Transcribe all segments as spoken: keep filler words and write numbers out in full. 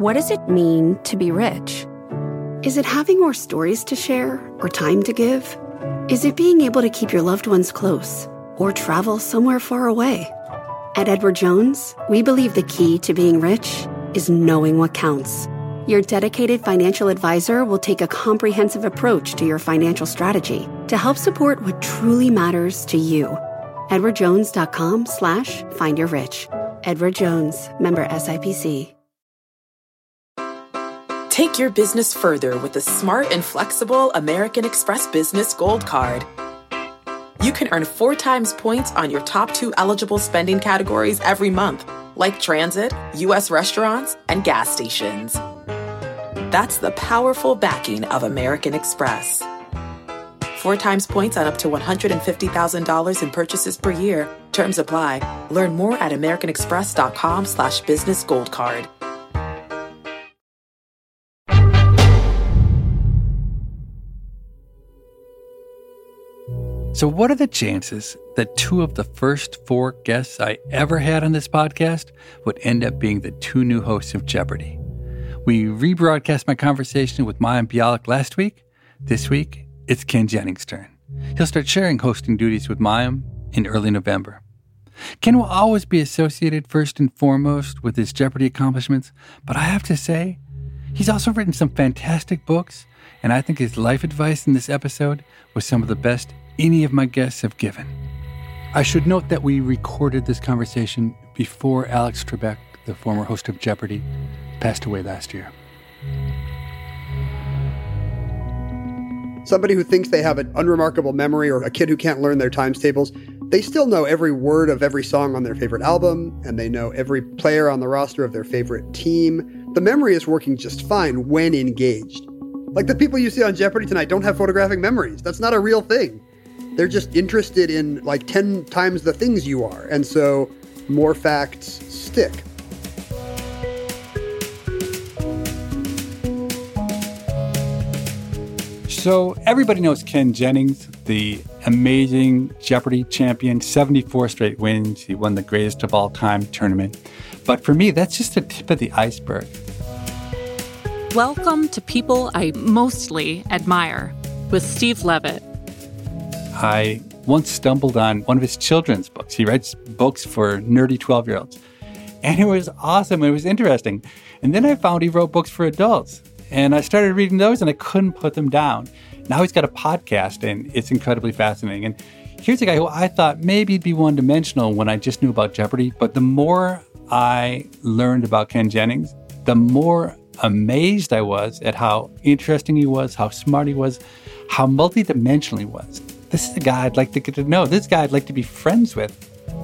What does it mean to be rich? Is it having more stories to share or time to give? Is it being able to keep your loved ones close or travel somewhere far away? At Edward Jones, we believe the key to being rich is knowing what counts. Your dedicated financial advisor will take a comprehensive approach to your financial strategy to help support what truly matters to you. edwardjones.com slash find your rich. Edward Jones, member S I P C. Take your business further with the smart and flexible American Express Business Gold Card. You can earn four times points on your top two eligible spending categories every month, like transit, U S restaurants, and gas stations. That's the powerful backing of American Express. Four times points on up to one hundred fifty thousand dollars in purchases per year. Terms apply. Learn more at americanexpress.com slash business gold card. So what are the chances that two of the first four guests I ever had on this podcast would end up being the two new hosts of Jeopardy? We rebroadcast my conversation with Mayim Bialik last week. This week, it's Ken Jennings' turn. He'll start sharing hosting duties with Mayim in early November. Ken will always be associated first and foremost with his Jeopardy accomplishments, but I have to say, he's also written some fantastic books, and I think his life advice in this episode was some of the best any of my guests have given. I should note that we recorded this conversation before Alex Trebek, the former host of Jeopardy, passed away last year. Somebody who thinks they have an unremarkable memory, or a kid who can't learn their times tables, they still know every word of every song on their favorite album, and they know every player on the roster of their favorite team. The memory is working just fine when engaged. Like the people you see on Jeopardy tonight don't have photographic memories. That's not a real thing. They're just interested in like ten times the things you are. And so more facts stick. So everybody knows Ken Jennings, the amazing Jeopardy champion, seventy-four straight wins. He won the greatest of all time tournament. But for me, that's just the tip of the iceberg. Welcome to People I Mostly Admire with Steve Levitt. I once stumbled on one of his children's books. He writes books for nerdy twelve-year-olds. And it was awesome. It was interesting. And then I found he wrote books for adults. And I started reading those, and I couldn't put them down. Now he's got a podcast, and it's incredibly fascinating. And here's a guy who I thought maybe he'd be one-dimensional when I just knew about Jeopardy. But the more I learned about Ken Jennings, the more amazed I was at how interesting he was, how smart he was, how multidimensional he was. This is a guy I'd like to get to know. This guy I'd like to be friends with.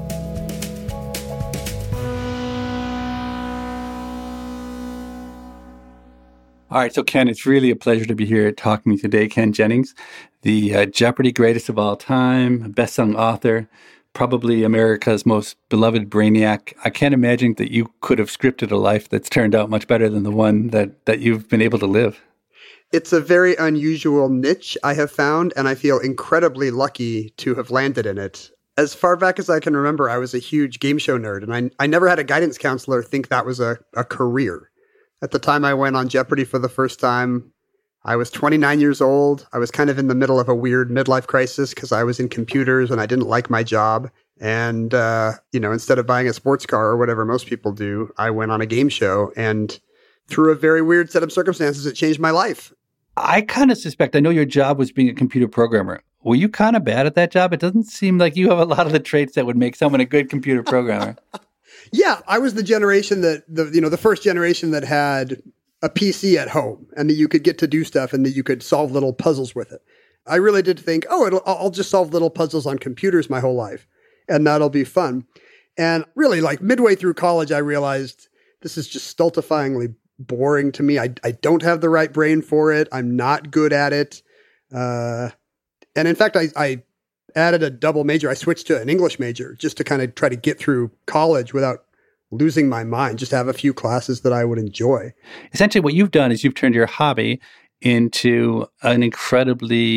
All right, so Ken, it's really a pleasure to be here talking to you today. Ken Jennings, the uh, Jeopardy greatest of all time, best-selling author, probably America's most beloved brainiac. I can't imagine that you could have scripted a life that's turned out much better than the one that, that you've been able to live. It's a very unusual niche I have found, and I feel incredibly lucky to have landed in it. As far back as I can remember, I was a huge game show nerd, and I, I never had a guidance counselor think that was a, a career. At the time I went on Jeopardy for the first time, I was twenty-nine years old. I was kind of in the middle of a weird midlife crisis because I was in computers and I didn't like my job. And, uh, you know, instead of buying a sports car or whatever most people do, I went on a game show, and through a very weird set of circumstances, it changed my life. I kind of suspect, I know your job was being a computer programmer. Were you kind of bad at that job? It doesn't seem like you have a lot of the traits that would make someone a good computer programmer. Yeah, I was the generation that, the you know, the first generation that had a P C at home and that you could get to do stuff and that you could solve little puzzles with it. I really did think, oh, it'll, I'll just solve little puzzles on computers my whole life, and that'll be fun. And really, like midway through college, I realized this is just stultifyingly boring to me. I, I don't have the right brain for it. I'm not good at it. Uh, and in fact, I, I added a double major. I switched to an English major just to kind of try to get through college without losing my mind, just have a few classes that I would enjoy. Essentially, what you've done is you've turned your hobby into an incredibly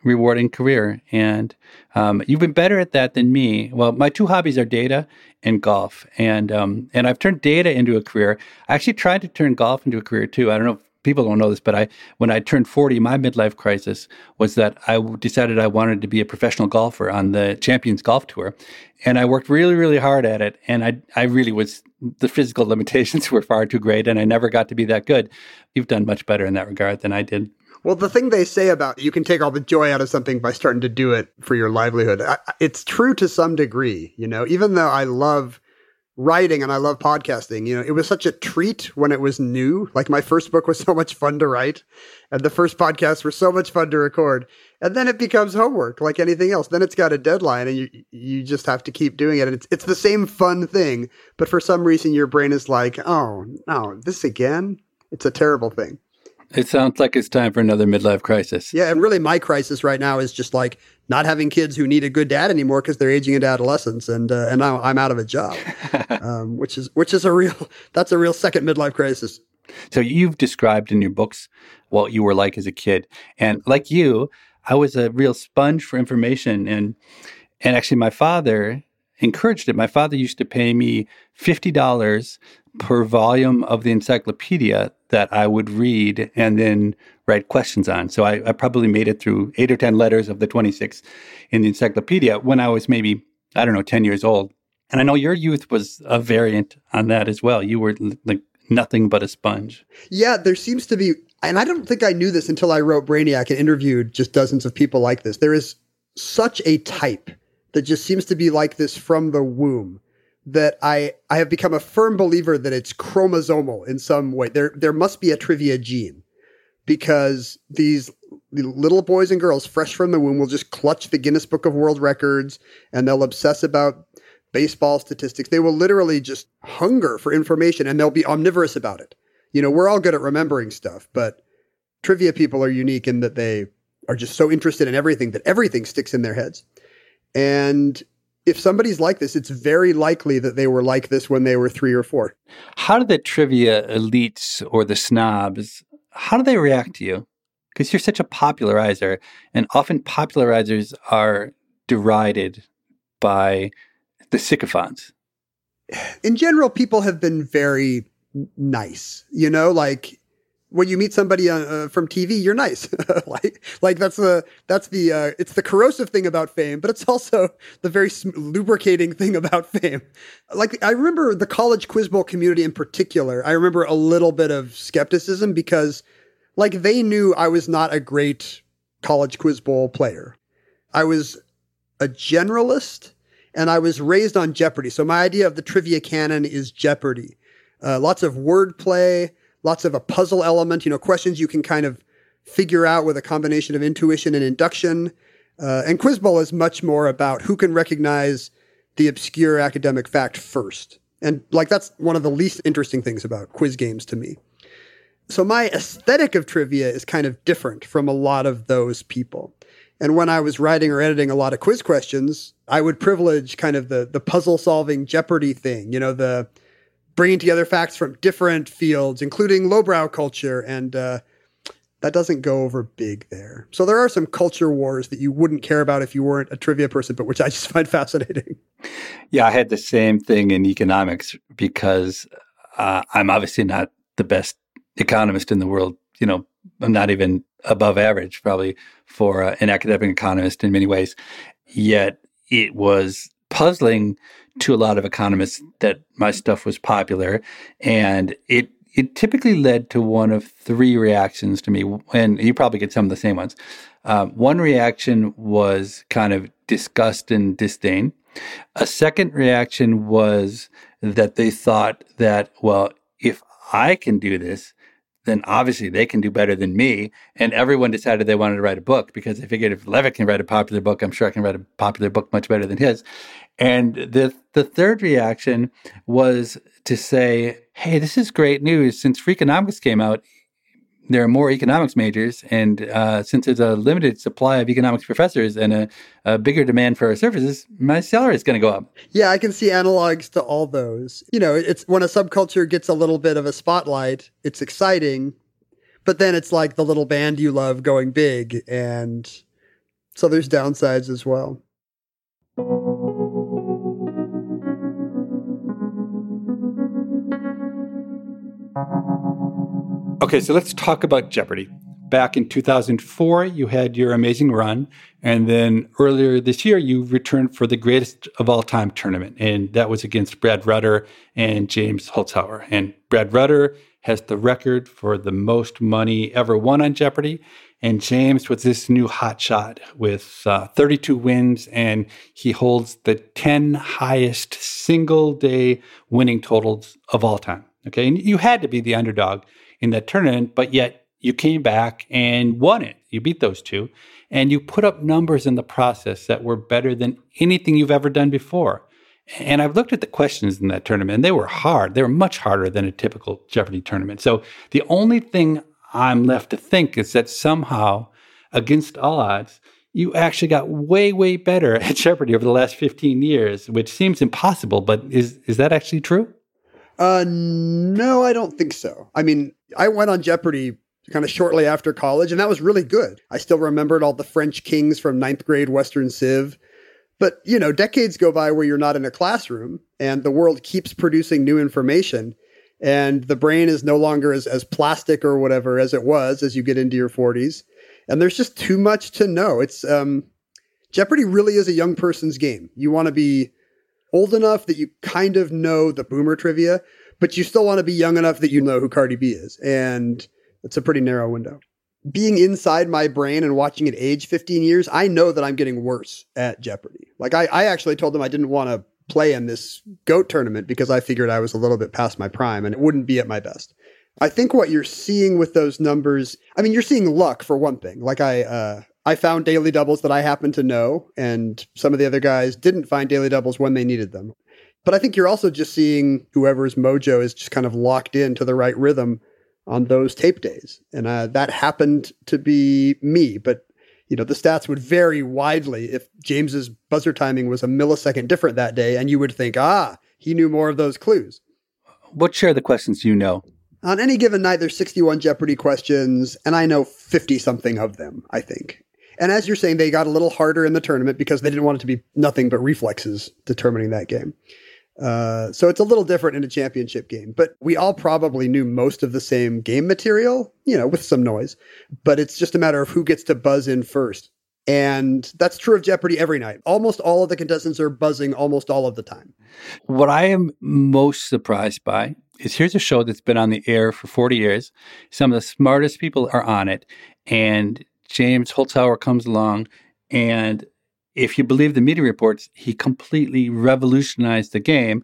rewarding career. And um, you've been better at that than me. Well, my two hobbies are data and golf. And um, and I've turned data into a career. I actually tried to turn golf into a career too. I don't know if people don't know this, but I when I turned forty, my midlife crisis was that I decided I wanted to be a professional golfer on the Champions Golf Tour. And I worked really, really hard at it. And I I really was, the physical limitations were far too great, and I never got to be that good. You've done much better in that regard than I did. Well, the thing they say about you can take all the joy out of something by starting to do it for your livelihood. I, it's true to some degree, you know, even though I love writing and I love podcasting, you know, it was such a treat when it was new. Like my first book was so much fun to write and the first podcasts were so much fun to record. And then it becomes homework like anything else. Then it's got a deadline and you you just have to keep doing it. And it's it's the same fun thing, but for some reason your brain is like, oh, no, this again? It's a terrible thing. It sounds like it's time for another midlife crisis. Yeah, and really my crisis right now is just like not having kids who need a good dad anymore because they're aging into adolescence, and uh, and now I'm out of a job, um, which is which is a real that's a real second midlife crisis. So you've described in your books what you were like as a kid, and like you, I was a real sponge for information, and and actually my father encouraged it. My father used to pay me fifty dollars per volume of the encyclopedia that I would read and then write questions on. So I, I probably made it through eight or ten letters of the twenty-six in the encyclopedia when I was maybe, I don't know, ten years old. And I know your youth was a variant on that as well. You were like nothing but a sponge. Yeah, there seems to be, and I don't think I knew this until I wrote Brainiac and interviewed just dozens of people like this. There is such a type that just seems to be like this from the womb, that I, I have become a firm believer that it's chromosomal in some way. There there must be a trivia gene, because these little boys and girls fresh from the womb will just clutch the Guinness Book of World Records and they'll obsess about baseball statistics. They will literally just hunger for information and they'll be omnivorous about it. You know, we're all good at remembering stuff, but trivia people are unique in that they are just so interested in everything that everything sticks in their heads. And if somebody's like this, it's very likely that they were like this when they were three or four. How do the trivia elites or the snobs, how do they react to you? Because you're such a popularizer, and often popularizers are derided by the sycophants. In general, people have been very nice, you know, like when you meet somebody uh, from T V, you're nice. like, like that's the, that's the, uh, it's the corrosive thing about fame, but it's also the very sm- lubricating thing about fame. Like, I remember the college quiz bowl community in particular. I remember a little bit of skepticism because like they knew I was not a great college quiz bowl player. I was a generalist and I was raised on Jeopardy. So my idea of the trivia canon is Jeopardy. Uh, lots of wordplay, lots of a puzzle element, you know, questions you can kind of figure out with a combination of intuition and induction. Uh, and Quiz Bowl is much more about who can recognize the obscure academic fact first. And like, that's one of the least interesting things about quiz games to me. So my aesthetic of trivia is kind of different from a lot of those people. And when I was writing or editing a lot of quiz questions, I would privilege kind of the, the puzzle solving Jeopardy thing, you know, the bringing together facts from different fields, including lowbrow culture. And uh, that doesn't go over big there. So there are some culture wars that you wouldn't care about if you weren't a trivia person, but which I just find fascinating. Yeah, I had the same thing in economics because uh, I'm obviously not the best economist in the world. You know, I'm not even above average probably for uh, an academic economist in many ways. Yet it was puzzling to a lot of economists that my stuff was popular. And it it typically led to one of three reactions to me. And you probably get some of the same ones. Um, one reaction was kind of disgust and disdain. A second reaction was that they thought that, well, if I can do this, then obviously they can do better than me. And everyone decided they wanted to write a book because they figured if Levitt can write a popular book, I'm sure I can write a popular book much better than his. And the the third reaction was to say, hey, this is great news. Since Freakonomics came out, there are more economics majors. And uh, since there's a limited supply of economics professors and a, a bigger demand for our services, my salary is going to go up. Yeah, I can see analogs to all those. You know, it's when a subculture gets a little bit of a spotlight, it's exciting. But then it's like the little band you love going big. And So there's downsides as well. Okay, so let's talk about Jeopardy! Back in two thousand four, you had your amazing run. And then earlier this year, you returned for the greatest of all time tournament. And that was against Brad Rutter and James Holzhauer. And Brad Rutter has the record for the most money ever won on Jeopardy! And James was this new hotshot with uh, thirty-two wins, and he holds the ten highest single-day winning totals of all time. Okay, and you had to be the underdog in that tournament, but yet you came back and won it. You beat those two, and you put up numbers in the process that were better than anything you've ever done before. And I've looked at the questions in that tournament, and they were hard. They were much harder than a typical Jeopardy! Tournament. So the only thing I'm left to think is that somehow, against all odds, you actually got way, way better at Jeopardy! Over the last fifteen years, which seems impossible, but is is that actually true? Uh, no, I don't think so. I mean, I went on Jeopardy! Kind of shortly after college, and that was really good. I still remembered all the French kings from ninth grade Western Civ. But, you know, decades go by where you're not in a classroom, and the world keeps producing new information, and the brain is no longer as, as plastic or whatever as it was as you get into your forties. And there's just too much to know. It's um, Jeopardy! Really is a young person's game. You want to be old enough that you kind of know the boomer trivia, but you still want to be young enough that you know who Cardi B is. And it's a pretty narrow window. Being inside my brain and watching it age fifteen years, I know that I'm getting worse at Jeopardy! Like I, I actually told them I didn't want to play in this GOAT tournament because I figured I was a little bit past my prime and it wouldn't be at my best. I think what you're seeing with those numbers, I mean, you're seeing luck for one thing. Like I, uh, I found daily doubles that I happen to know, and some of the other guys didn't find daily doubles when they needed them. But I think you're also just seeing whoever's mojo is just kind of locked into the right rhythm on those tape days. And uh, that happened to be me. But, you know, the stats would vary widely if James's buzzer timing was a millisecond different that day. And you would think, ah, he knew more of those clues. What share of the questions do you know? On any given night, there's sixty-one Jeopardy! Questions, and I know fifty-something of them, I think. And as you're saying, they got a little harder in the tournament because they didn't want it to be nothing but reflexes determining that game. Uh, so it's a little different in a championship game, but we all probably knew most of the same game material, you know, with some noise, but it's just a matter of who gets to buzz in first. And that's true of Jeopardy! Every night. Almost all of the contestants are buzzing almost all of the time. What I am most surprised by is here's a show that's been on the air for forty years. Some of the smartest people are on it. And James Holzhauer comes along, and if you believe the media reports, he completely revolutionized the game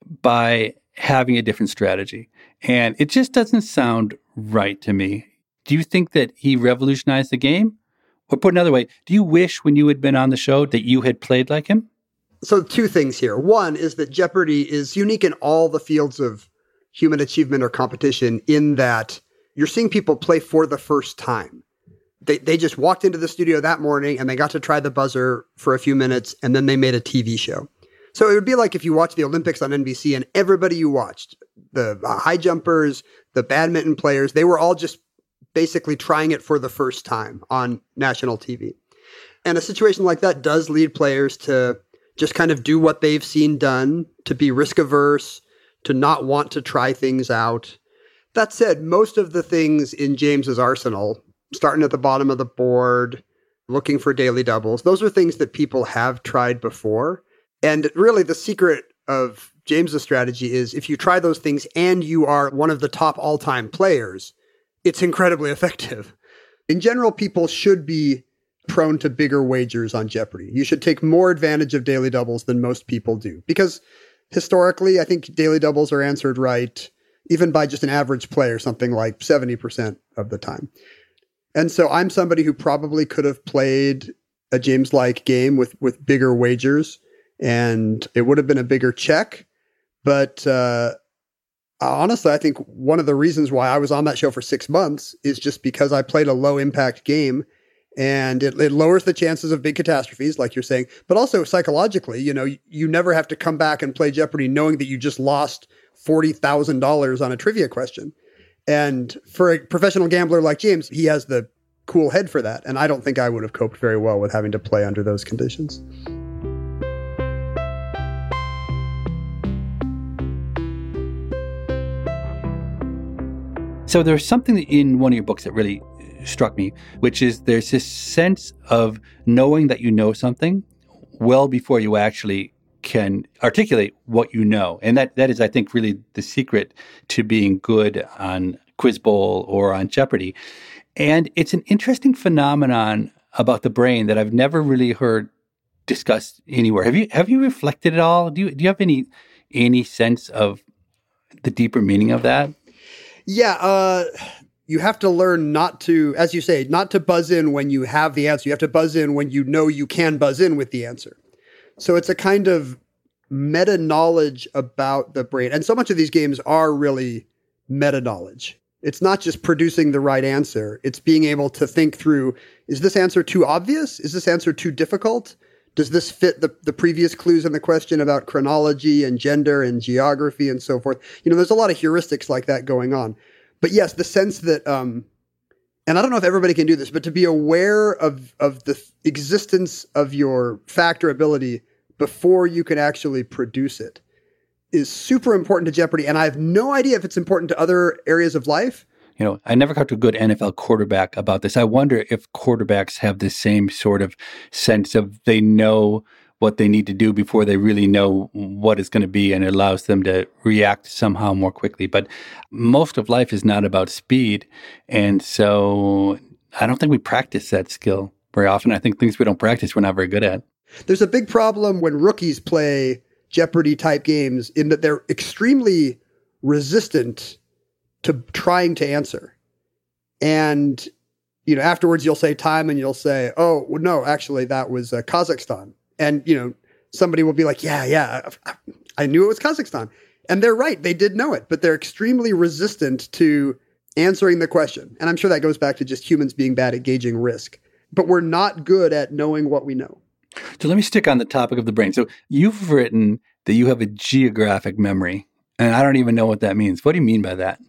by having a different strategy. And it just doesn't sound right to me. Do you think that he revolutionized the game? Or put another way, do you wish when you had been on the show that you had played like him? So two things here. One is that Jeopardy! Is unique in all the fields of human achievement or competition in that you're seeing people play for the first time. They they just walked into the studio that morning and they got to try the buzzer for a few minutes and then they made a T V show. So it would be like if you watched the Olympics on N B C and everybody you watched, the uh, high jumpers, the badminton players, they were all just basically trying it for the first time on national T V. And a situation like that does lead players to just kind of do what they've seen done, to be risk averse, to not want to try things out. That said, most of the things in James's arsenal, starting at the bottom of the board, looking for daily doubles, those are things that people have tried before. And really the secret of James's strategy is if you try those things and you are one of the top all-time players, it's incredibly effective. In general, people should be prone to bigger wagers on Jeopardy! You should take more advantage of daily doubles than most people do. Because historically, I think daily doubles are answered right, even by just an average player, something like seventy percent of the time. And so I'm somebody who probably could have played a James-like game with, with bigger wagers, and it would have been a bigger check. But uh, honestly, I think one of the reasons why I was on that show for six months is just because I played a low-impact game, and it, it lowers the chances of big catastrophes, like you're saying. But also psychologically, you know, you, you never have to come back and play Jeopardy! Knowing that you just lost forty thousand dollars on a trivia question. And for a professional gambler like James, he has the cool head for that. And I don't think I would have coped very well with having to play under those conditions. So there's something in one of your books that really struck me, which is there's this sense of knowing that you know something well before you actually can articulate what you know. And that, that is, I think, really the secret to being good on Quiz Bowl or on Jeopardy. And it's an interesting phenomenon about the brain that I've never really heard discussed anywhere. Have you have you reflected at all? Do you do you have any any sense of the deeper meaning of that? Yeah, uh, you have to learn not to, as you say, not to buzz in when you have the answer. You have to buzz in when you know you can buzz in with the answer. So it's a kind of meta-knowledge about the brain. And so much of these games are really meta-knowledge. It's not just producing the right answer. It's being able to think through, is this answer too obvious? Is this answer too difficult? Does this fit the, the previous clues in the question about chronology and gender and geography and so forth? You know, there's a lot of heuristics like that going on. But yes, the sense that, um, and I don't know if everybody can do this, but to be aware of, of the existence of your fact or ability before you can actually produce it is super important to Jeopardy. And I have no idea if it's important to other areas of life. You know, I never got to a good N F L quarterback about this. I wonder if quarterbacks have the same sort of sense of they know what they need to do before they really know what it's going to be, and it allows them to react somehow more quickly. But most of life is not about speed. And so I don't think we practice that skill very often. I think things we don't practice, we're not very good at. There's a big problem when rookies play Jeopardy type games in that they're extremely resistant to trying to answer. And, you know, afterwards you'll say time and you'll say, oh, well, no, actually that was uh, Kazakhstan. And, you know, somebody will be like, yeah, yeah, I knew it was Kazakhstan. And they're right. They did know it, but they're extremely resistant to answering the question. And I'm sure that goes back to just humans being bad at gauging risk. But we're not good at knowing what we know. So let me stick on the topic of the brain. So you've written that you have a geographic memory, and I don't even know what that means. What do you mean by that?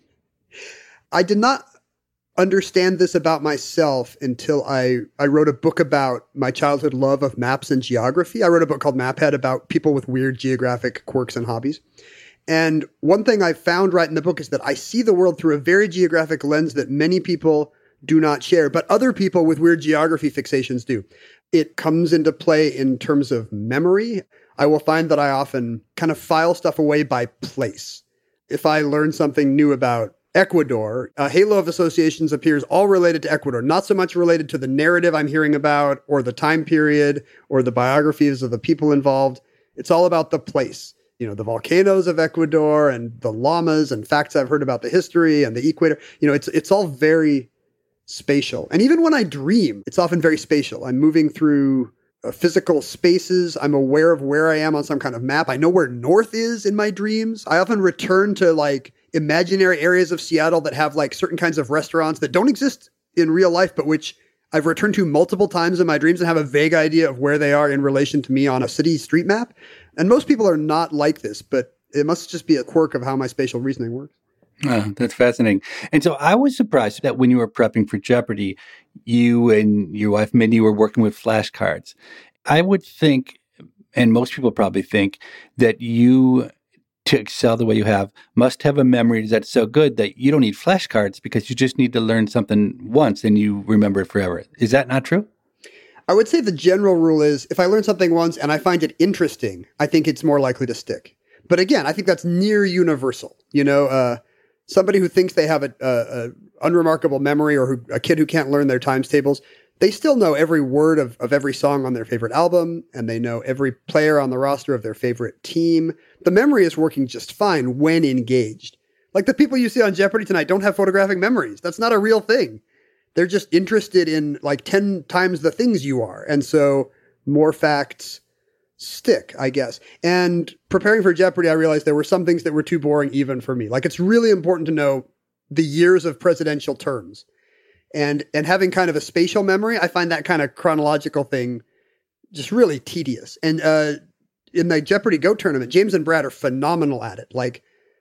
I did not understand this about myself until I, I wrote a book about my childhood love of maps and geography. I wrote a book called Maphead about people with weird geographic quirks and hobbies. And one thing I found right in the book is that I see the world through a very geographic lens that many people do not share, but other people with weird geography fixations do. It comes into play in terms of memory. I will find that I often kind of file stuff away by place. If I learn something new about Ecuador, a halo of associations appears all related to Ecuador, not so much related to the narrative I'm hearing about or the time period or the biographies of the people involved. It's all about the place. You know, the volcanoes of Ecuador and the llamas and facts I've heard about the history and the equator. You know, it's it's all very spatial. And even when I dream, it's often very spatial. I'm moving through uh, physical spaces. I'm aware of where I am on some kind of map. I know where north is in my dreams. I often return to like imaginary areas of Seattle that have like certain kinds of restaurants that don't exist in real life, but which I've returned to multiple times in my dreams and have a vague idea of where they are in relation to me on a city street map. And most people are not like this, but it must just be a quirk of how my spatial reasoning works. Oh, that's fascinating. And so I was surprised that when you were prepping for Jeopardy, you and your wife, Mindy, were working with flashcards. I would think, and most people probably think, that you, to excel the way you have, must have a memory that's so good that you don't need flashcards because you just need to learn something once and you remember it forever. Is that not true? I would say the general rule is if I learn something once and I find it interesting, I think it's more likely to stick. But again, I think that's near universal. You know, uh, somebody who thinks they have a, a, a unremarkable memory or who, a kid who can't learn their times tables, they still know every word of, of every song on their favorite album, and they know every player on the roster of their favorite team. The memory is working just fine when engaged. Like the people you see on Jeopardy tonight don't have photographic memories. That's not a real thing. They're just interested in like ten times the things you are. And so more facts stick, I guess. And preparing for Jeopardy, I realized there were some things that were too boring even for me. Like it's really important to know the years of presidential terms. And and having kind of a spatial memory, I find that kind of chronological thing just really tedious. And uh, in the Jeopardy Go tournament, James and Brad are phenomenal at it. Like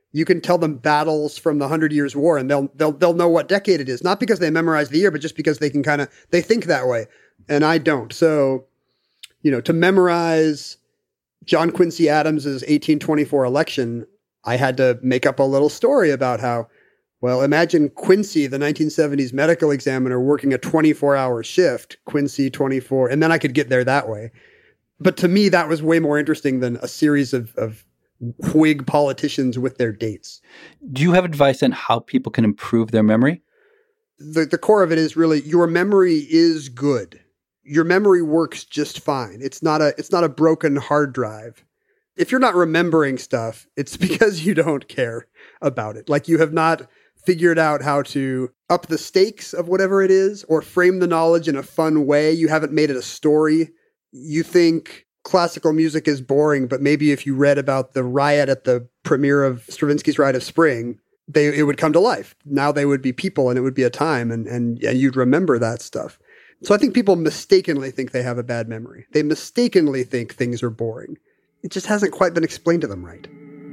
You can tell them battles from the Hundred Years' War, and they'll they'll they'll know what decade it is. Not because they memorize the year, but just because they can kind of they think that way, and I don't. So, you know, to memorize John Quincy Adams's eighteen twenty-four election, I had to make up a little story about how, well, imagine Quincy, the nineteen seventies medical examiner, working a twenty-four hour shift. Quincy twenty-four, and then I could get there that way. But to me, that was way more interesting than a series of of Whig politicians with their dates. Do you have advice on how people can improve their memory? The the core of it is really your memory is good. Your memory works just fine. It's not a it's not a broken hard drive. If you're not remembering stuff, it's because you don't care about it. Like you have not figured out how to up the stakes of whatever it is or frame the knowledge in a fun way. You haven't made it a story. You think classical music is boring, but maybe if you read about the riot at the premiere of Stravinsky's Rite of Spring, they it would come to life. Now they would be people and it would be a time and, and, and you'd remember that stuff. So I think people mistakenly think they have a bad memory. They mistakenly think things are boring. It just hasn't quite been explained to them right.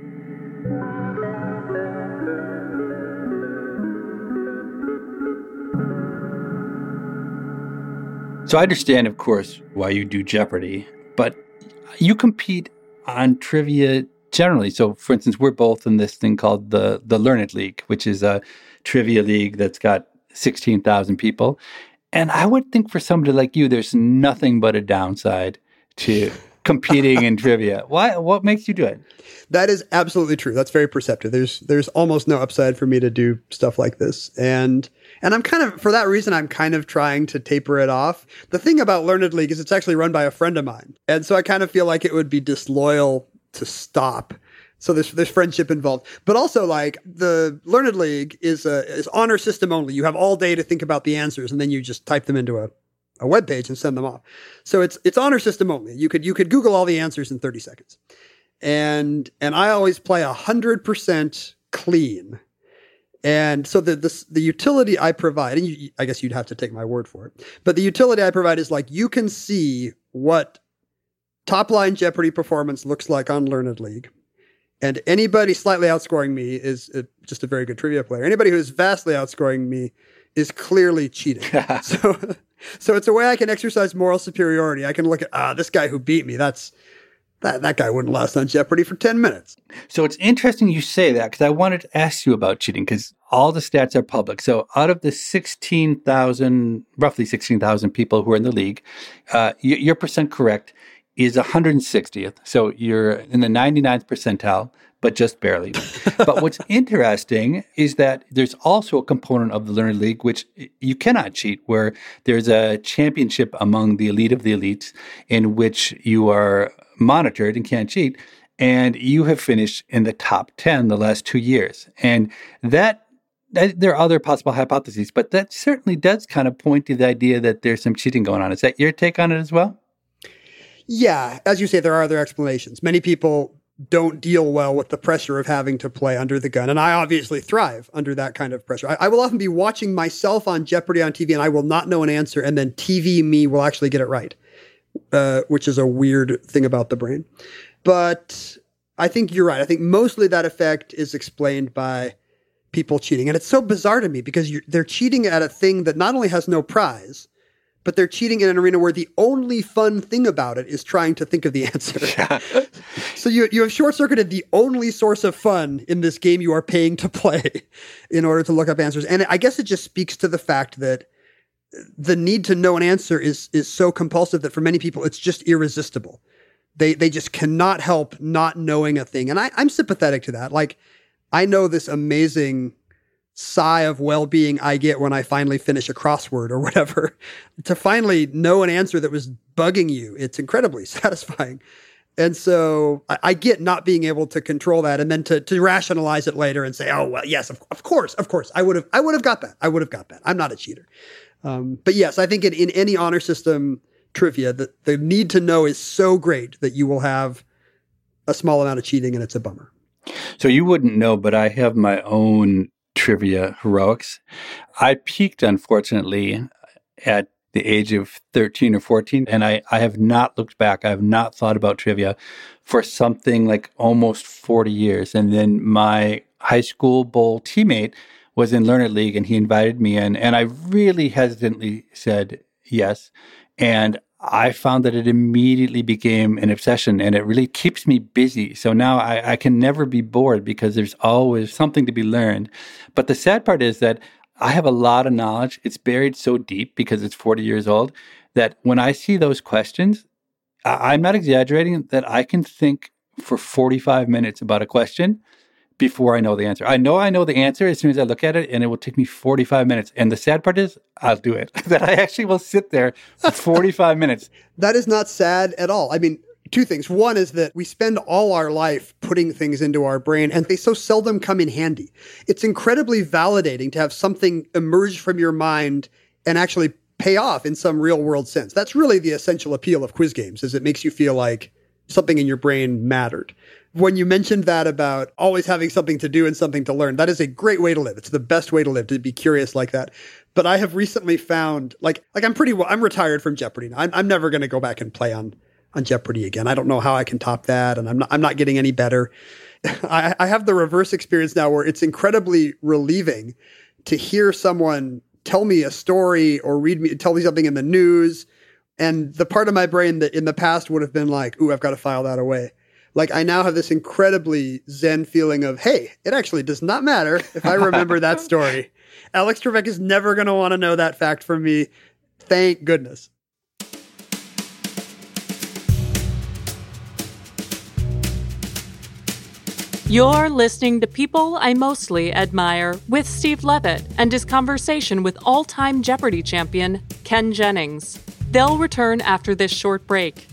So I understand, of course, why you do Jeopardy, but you compete on trivia generally. So, for instance, we're both in this thing called the the Learned League, which is a trivia league that's got sixteen thousand people. And I would think for somebody like you, there's nothing but a downside to competing in trivia. Why? What makes you do it? That is absolutely true. That's very perceptive. There's there's almost no upside for me to do stuff like this. And and I'm kind of, for that reason, I'm kind of trying to taper it off. The thing about Learned League is it's actually run by a friend of mine. And so I kind of feel like it would be disloyal to stop. So there's there's friendship involved. But also, like, the Learned League is a is honor system only. You have all day to think about the answers, and then you just type them into a a web page and send them off. So it's it's honor system only. You could you could Google all the answers in thirty seconds. And and I always play one hundred percent clean. And so the, the the utility I provide, and you, I guess you'd have to take my word for it, but the utility I provide is like you can see what top line Jeopardy performance looks like on Learned League. And anybody slightly outscoring me is uh, just a very good trivia player. Anybody who is vastly outscoring me is clearly cheating. so so it's a way I can exercise moral superiority. I can look at, ah, this guy who beat me, that's That that guy wouldn't last on Jeopardy for ten minutes. So it's interesting you say that because I wanted to ask you about cheating because all the stats are public. So out of the sixteen thousand, roughly sixteen thousand people who are in the league, uh, y- your percent correct is one hundred sixtieth. So you're in the ninety-ninth percentile, but just barely. But what's interesting is that there's also a component of the Learned League which you cannot cheat, where there's a championship among the elite of the elites in which you are monitored and can't cheat, and you have finished in the top ten the last two years. And that, that there are other possible hypotheses, but that certainly does kind of point to the idea that there's some cheating going on. Is that your take on it as well? Yeah, as you say, there are other explanations. Many people don't deal well with the pressure of having to play under the gun, and I obviously thrive under that kind of pressure. I, I will often be watching myself on Jeopardy on T V, and I will not know an answer, and then T V me will actually get it right. Uh, which is a weird thing about the brain. But I think you're right. I think mostly that effect is explained by people cheating. And it's so bizarre to me because you're, they're cheating at a thing that not only has no prize, but they're cheating in an arena where the only fun thing about it is trying to think of the answer. Yeah. So you, you have short-circuited the only source of fun in this game you are paying to play in order to look up answers. And I guess it just speaks to the fact that the need to know an answer is is so compulsive that for many people, it's just irresistible. They they just cannot help not knowing a thing. And I, I'm sympathetic to that. Like, I know this amazing sigh of well-being I get when I finally finish a crossword or whatever. To finally know an answer that was bugging you, it's incredibly satisfying. And so I, I get not being able to control that and then to to rationalize it later and say, oh, well, yes, of, of course, of course. I would have I would have got that. I would have got that. I'm not a cheater. Um, but yes, I think in, in any honor system trivia, the, the need to know is so great that you will have a small amount of cheating, and it's a bummer. So you wouldn't know, but I have my own trivia heroics. I peaked, unfortunately, at the age of thirteen or fourteen. And I, I have not looked back. I have not thought about trivia for something like almost forty years. And then my high school bowl teammate was in Learn It League, and he invited me in. And I really hesitantly said yes. And I found that it immediately became an obsession, and it really keeps me busy. So now I, I can never be bored because there's always something to be learned. But the sad part is that I have a lot of knowledge. It's buried so deep because it's forty years old that when I see those questions, I, I'm not exaggerating that I can think for forty-five minutes about a question before I know the answer. I know I know the answer as soon as I look at it, and it will take me forty-five minutes. And the sad part is, I'll do it. That I actually will sit there for forty-five minutes. That is not sad at all. I mean, two things. One is that we spend all our life putting things into our brain, and they so seldom come in handy. It's incredibly validating to have something emerge from your mind and actually pay off in some real world sense. That's really the essential appeal of quiz games, is it makes you feel like something in your brain mattered. When you mentioned that about always having something to do and something to learn, that is a great way to live. It's the best way to live, to be curious like that. But I have recently found, like, like I'm pretty well, I'm retired from Jeopardy now. I'm, I'm never going to go back and play on, on Jeopardy again. I don't know how I can top that, and I'm not, I'm not getting any better. I, I have the reverse experience now where it's incredibly relieving to hear someone tell me a story or read me, tell me something in the news. And the part of my brain that in the past would have been like, ooh, I've got to file that away. Like, I now have this incredibly zen feeling of, hey, it actually does not matter if I remember that story. Alex Trebek is never going to want to know that fact from me. Thank goodness. You're listening to People I Mostly Admire with Steve Levitt and his conversation with all-time Jeopardy champion Ken Jennings. They'll return after this short break.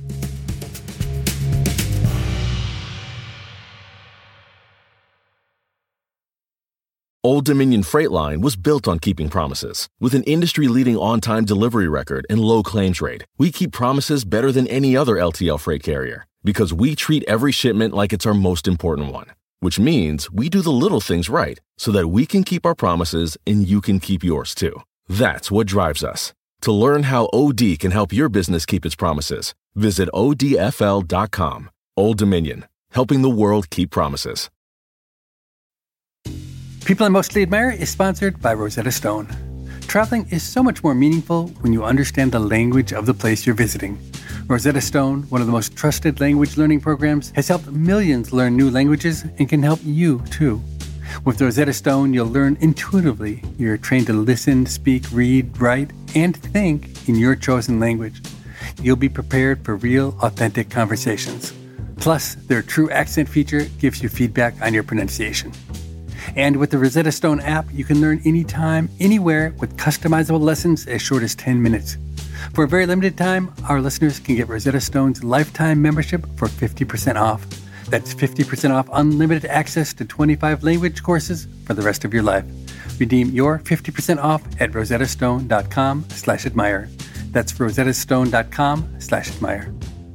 Old Dominion Freight Line was built on keeping promises. With an industry-leading on-time delivery record and low claims rate, we keep promises better than any other L T L freight carrier because we treat every shipment like it's our most important one, which means we do the little things right so that we can keep our promises and you can keep yours too. That's what drives us. To learn how O D can help your business keep its promises, visit O D F L dot com. Old Dominion, helping the world keep promises. People I Mostly Admire is sponsored by Rosetta Stone. Traveling is so much more meaningful when you understand the language of the place you're visiting. Rosetta Stone, one of the most trusted language learning programs, has helped millions learn new languages and can help you too. With Rosetta Stone, you'll learn intuitively. You're trained to listen, speak, read, write, and think in your chosen language. You'll be prepared for real, authentic conversations. Plus, their True Accent feature gives you feedback on your pronunciation. And with the Rosetta Stone app, you can learn anytime, anywhere with customizable lessons as short as ten minutes. For a very limited time, our listeners can get Rosetta Stone's lifetime membership for fifty percent off. That's fifty percent off unlimited access to twenty-five language courses for the rest of your life. Redeem your fifty percent off at rosettastone.com slash admire. That's rosettastone.com slash admire.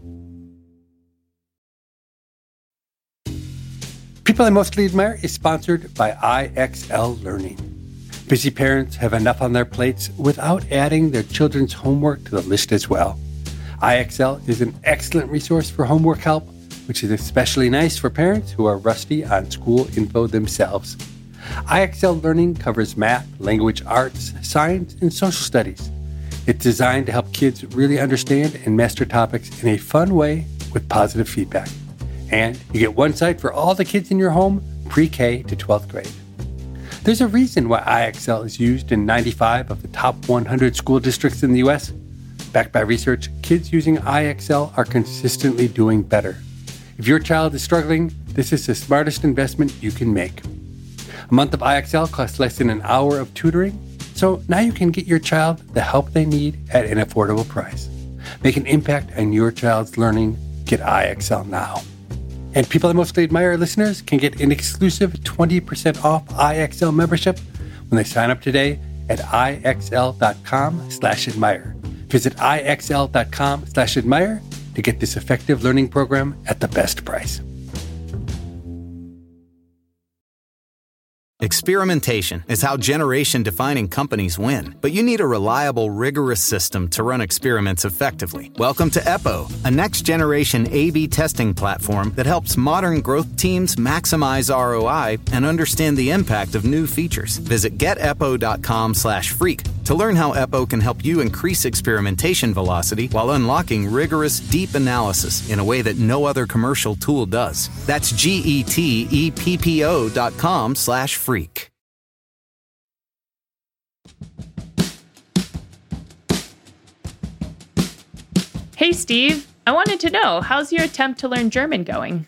People I Mostly Admire is sponsored by I X L Learning. Busy parents have enough on their plates without adding their children's homework to the list as well. I X L is an excellent resource for homework help, which is especially nice for parents who are rusty on school info themselves. I X L Learning covers math, language arts, science, and social studies. It's designed to help kids really understand and master topics in a fun way with positive feedback. And you get one site for all the kids in your home, pre-K to twelfth grade. There's a reason why I X L is used in ninety-five of the top one hundred school districts in the U S. Backed by research, kids using I X L are consistently doing better. If your child is struggling, this is the smartest investment you can make. A month of I X L costs less than an hour of tutoring, so now you can get your child the help they need at an affordable price. Make an impact on your child's learning. Get I X L now. And People I Mostly Admire listeners can get an exclusive twenty percent off I X L membership when they sign up today at ixl.com slash admire. Visit ixl.com slash admire to get this effective learning program at the best price. Experimentation is how generation-defining companies win. But you need a reliable, rigorous system to run experiments effectively. Welcome to Eppo, a next-generation A B testing platform that helps modern growth teams maximize R O I and understand the impact of new features. Visit get eppo dot com slash freak to learn how Eppo can help you increase experimentation velocity while unlocking rigorous, deep analysis in a way that no other commercial tool does. That's G E T E P P O dot com slash freak. Hey, Steve. I wanted to know, how's your attempt to learn German going?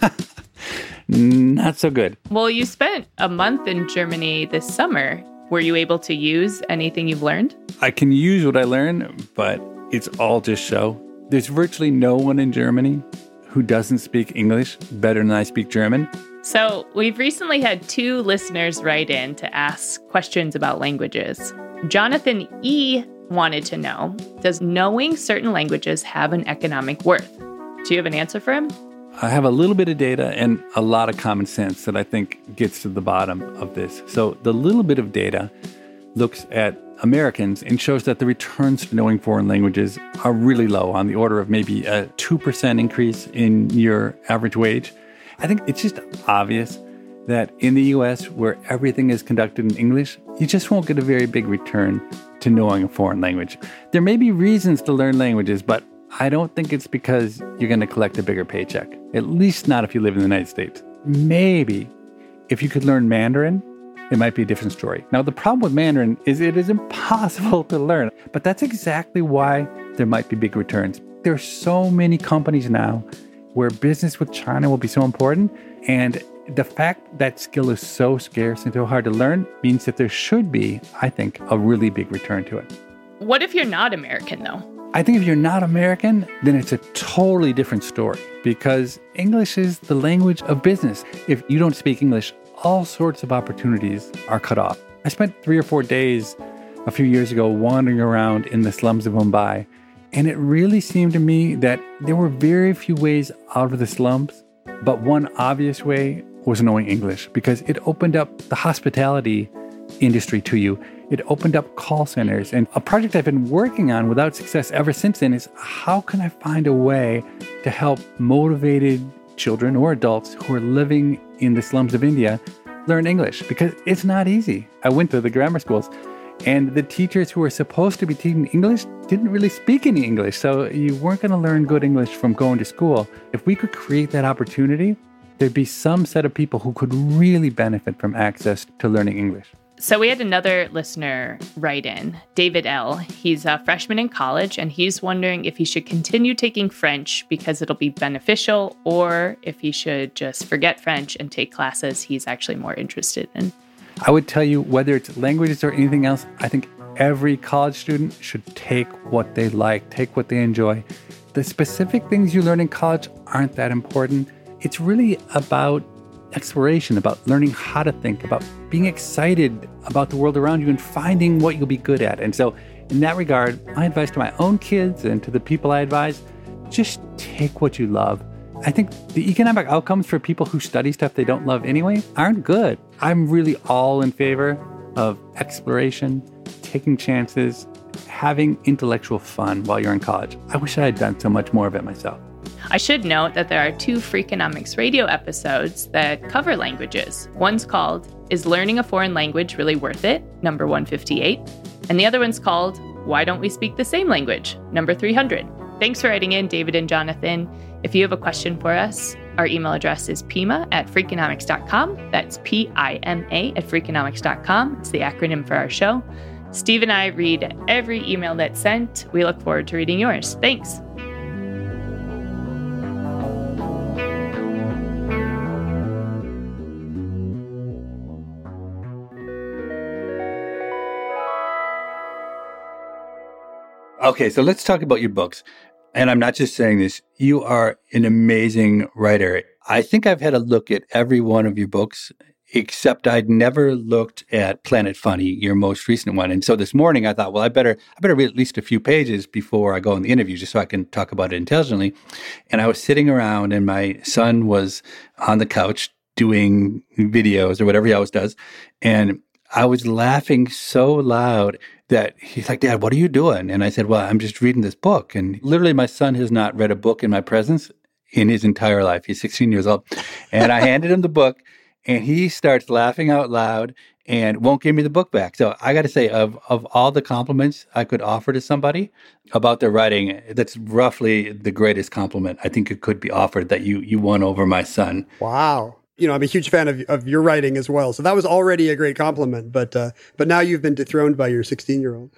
Not so good. Well, you spent a month in Germany this summer. Were you able to use anything you've learned? I can use what I learned, but it's all just show. There's virtually no one in Germany who doesn't speak English better than I speak German. So we've recently had two listeners write in to ask questions about languages. Jonathan E. wanted to know, does knowing certain languages have an economic worth? Do you have an answer for him? I have a little bit of data and a lot of common sense that I think gets to the bottom of this. So the little bit of data looks at Americans and shows that the returns to knowing foreign languages are really low, on the order of maybe a two percent increase in your average wage. I think it's just obvious that in the U S, where everything is conducted in English, you just won't get a very big return to knowing a foreign language. There may be reasons to learn languages, but I don't think it's because you're going to collect a bigger paycheck, at least not if you live in the United States. Maybe if you could learn Mandarin, it might be a different story. Now, the problem with Mandarin is it is impossible to learn, but that's exactly why there might be big returns. There are so many companies now where business with China will be so important, and the fact that skill is so scarce and so hard to learn means that there should be, I think, a really big return to it. What if you're not American, though? I think if you're not American, then it's a totally different story, because English is the language of business. If you don't speak English, all sorts of opportunities are cut off. I spent three or four days a few years ago wandering around in the slums of Mumbai, and it really seemed to me that there were very few ways out of the slums, but one obvious way was knowing English, because it opened up the hospitality industry to you. It opened up call centers. And a project I've been working on without success ever since then is, how can I find a way to help motivated children or adults who are living in the slums of India learn English? Because it's not easy. I went to the grammar schools, and the teachers who were supposed to be teaching English didn't really speak any English. So you weren't going to learn good English from going to school. If we could create that opportunity, there'd be some set of people who could really benefit from access to learning English. So we had another listener write in, David L. He's a freshman in college, and he's wondering if he should continue taking French because it'll be beneficial, or if he should just forget French and take classes he's actually more interested in. I would tell you, whether it's languages or anything else, I think every college student should take what they like, take what they enjoy. The specific things you learn in college aren't that important. It's really about exploration, about learning how to think, about being excited about the world around you and finding what you'll be good at. And so in that regard, my advice to my own kids and to the people I advise, just take what you love. I think the economic outcomes for people who study stuff they don't love anyway aren't good. I'm really all in favor of exploration, taking chances, having intellectual fun while you're in college. I wish I had done so much more of it myself. I should note that there are two Freakonomics radio episodes that cover languages. One's called, Is Learning a Foreign Language Really Worth It? Number one fifty-eight. And the other one's called, Why Don't We Speak the Same Language? Number three hundred. Thanks for writing in, David and Jonathan. If you have a question for us, our email address is pima at freakonomics dot com. That's P I M A at freakonomics dot com. It's the acronym for our show. Steve and I read every email that's sent. We look forward to reading yours. Thanks. Okay, so let's talk about your books. And I'm not just saying this. You are an amazing writer. I think I've had a look at every one of your books, except I'd never looked at Planet Funny, your most recent one. And so this morning I thought, well, I better I better read at least a few pages before I go in the interview, just so I can talk about it intelligently. And I was sitting around, and my son was on the couch doing videos or whatever he always does. And I was laughing so loud that he's like, Dad, what are you doing? And I said, well, I'm just reading this book. And literally my son has not read a book in my presence in his entire life. He's sixteen years old. And I handed him the book and he starts laughing out loud and won't give me the book back. So I got to say, of, of all the compliments I could offer to somebody about their writing, that's roughly the greatest compliment I think it could be offered, that you you won over my son. Wow. You know, I'm a huge fan of, of your writing as well. So that was already a great compliment. But uh, but now you've been dethroned by your sixteen-year-old.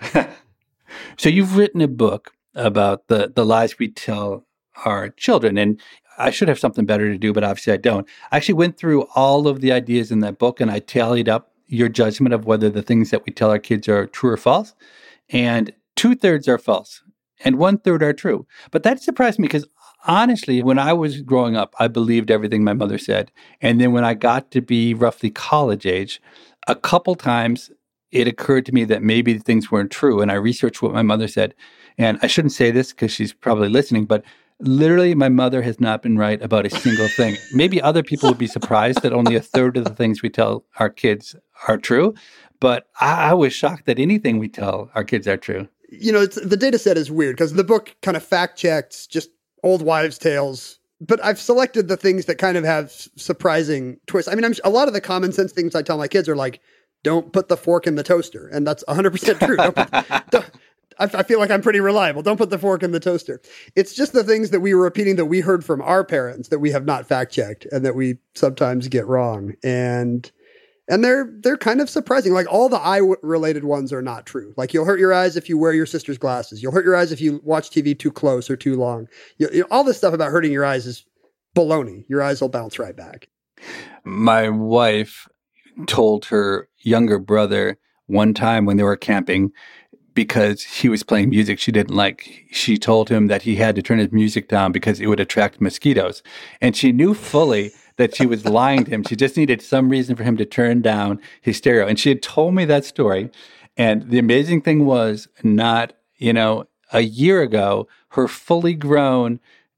So you've written a book about the, the lies we tell our children. And I should have something better to do, but obviously I don't. I actually went through all of the ideas in that book and I tallied up your judgment of whether the things that we tell our kids are true or false. And two-thirds are false and one-third are true. But that surprised me because honestly, when I was growing up, I believed everything my mother said. And then when I got to be roughly college age, a couple times it occurred to me that maybe things weren't true. And I researched what my mother said. And I shouldn't say this because she's probably listening, but literally my mother has not been right about a single thing. Maybe other people would be surprised that only a third of the things we tell our kids are true. But I, I was shocked that anything we tell our kids are true. You know, it's, the data set is weird because the book kind of fact checks just old wives' tales, but I've selected the things that kind of have surprising twists. I mean, I'm, a lot of the common sense things I tell my kids are like, don't put the fork in the toaster. And that's one hundred percent true. Don't put, don't, I, I feel like I'm pretty reliable. Don't put the fork in the toaster. It's just the things that we were repeating that we heard from our parents that we have not fact checked and that we sometimes get wrong. And And they're they're kind of surprising. Like all the eye-related ones are not true. Like you'll hurt your eyes if you wear your sister's glasses. You'll hurt your eyes if you watch T V too close or too long. You, you know, all this stuff about hurting your eyes is baloney. Your eyes will bounce right back. My wife told her younger brother one time when they were camping, because he was playing music she didn't like, she told him that he had to turn his music down because it would attract mosquitoes. And she knew fully that she was lying to him. She just needed some reason for him to turn down his stereo. And she had told me that story. And the amazing thing was, not, you know, a year ago, her fully grown,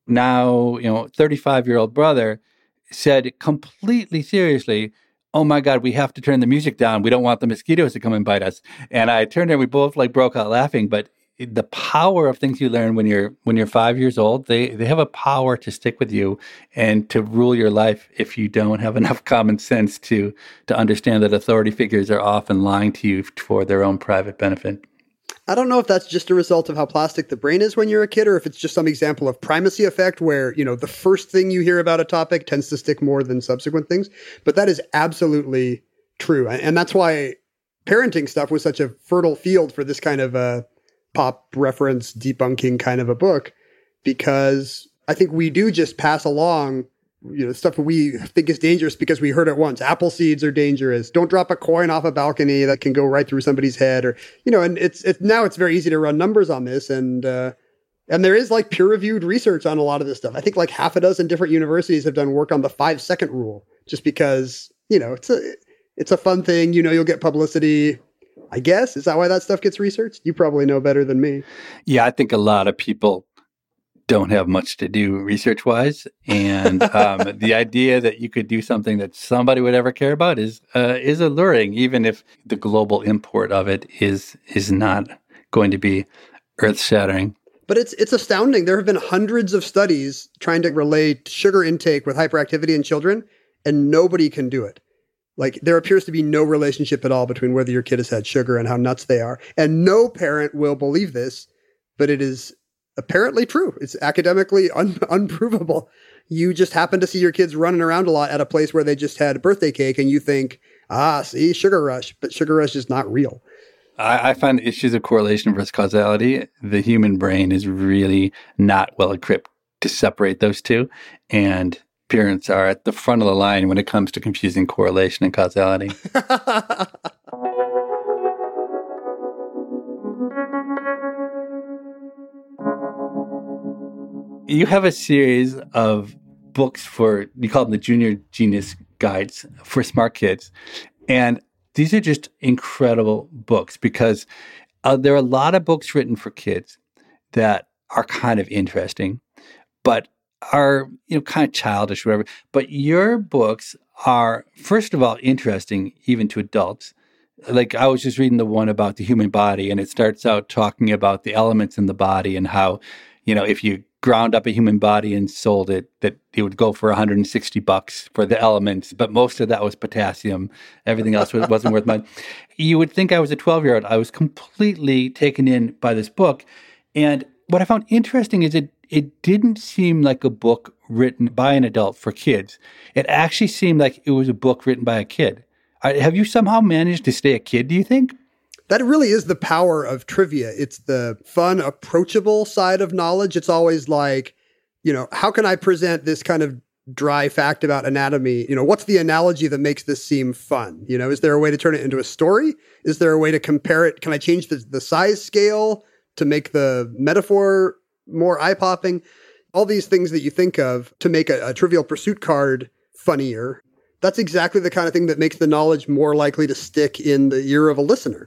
now, you know, thirty-five-year-old brother said completely seriously, oh my God, we have to turn the music down. We don't want the mosquitoes to come and bite us. And I turned and we both like broke out laughing. But the power of things you learn when you're when you're five years old, they, they have a power to stick with you and to rule your life if you don't have enough common sense to to understand that authority figures are often lying to you for their own private benefit. I don't know if that's just a result of how plastic the brain is when you're a kid, or if it's just some example of primacy effect where, you know, the first thing you hear about a topic tends to stick more than subsequent things. But that is absolutely true. And that's why parenting stuff was such a fertile field for this kind of uh, pop reference debunking kind of a book, because I think we do just pass along, you know, stuff that we think is dangerous because we heard it once. Apple seeds are dangerous. Don't drop a coin off a balcony that can go right through somebody's head, or, you know, and it's, it's now it's very easy to run numbers on this. And, uh, and there is like peer reviewed research on a lot of this stuff. I think like half a dozen different universities have done work on the five second rule, just because, you know, it's a, it's a fun thing. You know, you'll get publicity, I guess. Is that why that stuff gets researched? You probably know better than me. Yeah, I think a lot of people don't have much to do research-wise, and um, the idea that you could do something that somebody would ever care about is uh, is alluring, even if the global import of it is is not going to be earth-shattering. But it's it's astounding. There have been hundreds of studies trying to relate sugar intake with hyperactivity in children, and nobody can do it. Like, there appears to be no relationship at all between whether your kid has had sugar and how nuts they are. And no parent will believe this, but it is apparently true. It's academically un- unprovable. You just happen to see your kids running around a lot at a place where they just had a birthday cake, and you think, ah, see, sugar rush. But sugar rush is not real. I, I find issues of correlation versus causality, the human brain is really not well equipped to separate those two. And parents are at the front of the line when it comes to confusing correlation and causality. You have a series of books for, you call them the Junior Genius Guides for smart kids. And these are just incredible books because uh, there are a lot of books written for kids that are kind of interesting, but are, you know, kind of childish or whatever. But your books are, first of all, interesting even to adults. Like I was just reading the one about the human body, and it starts out talking about the elements in the body and how, you know, if you ground up a human body and sold it, that it would go for one hundred sixty bucks for the elements, but most of that was potassium. Everything else wasn't worth much. You would think I was a twelve-year-old. I was completely taken in by this book. And what I found interesting is it it didn't seem like a book written by an adult for kids. It actually seemed like it was a book written by a kid. Have you somehow managed to stay a kid, do you think? That really is the power of trivia. It's the fun, approachable side of knowledge. It's always like, you know, how can I present this kind of dry fact about anatomy? You know, what's the analogy that makes this seem fun? You know, is there a way to turn it into a story? Is there a way to compare it? Can I change the, the size scale to make the metaphor more eye-popping? All these things that you think of to make a, a Trivial Pursuit card funnier. That's exactly the kind of thing that makes the knowledge more likely to stick in the ear of a listener.